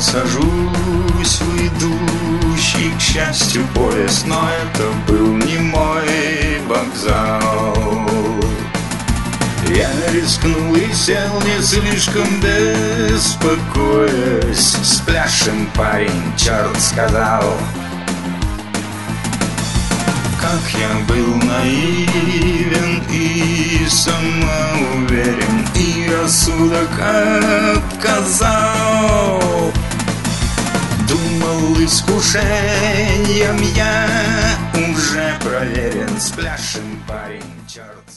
сажусь в идущий, к счастью, поезд, но это был не мой вокзал. Я рискнул и сел, не слишком беспокоясь. Спляшем, парень, черт сказал. Как я был наивен и самоуверен, и рассудок отказал. Думал, искушением я уже проверен. Спляшем, парень, черт.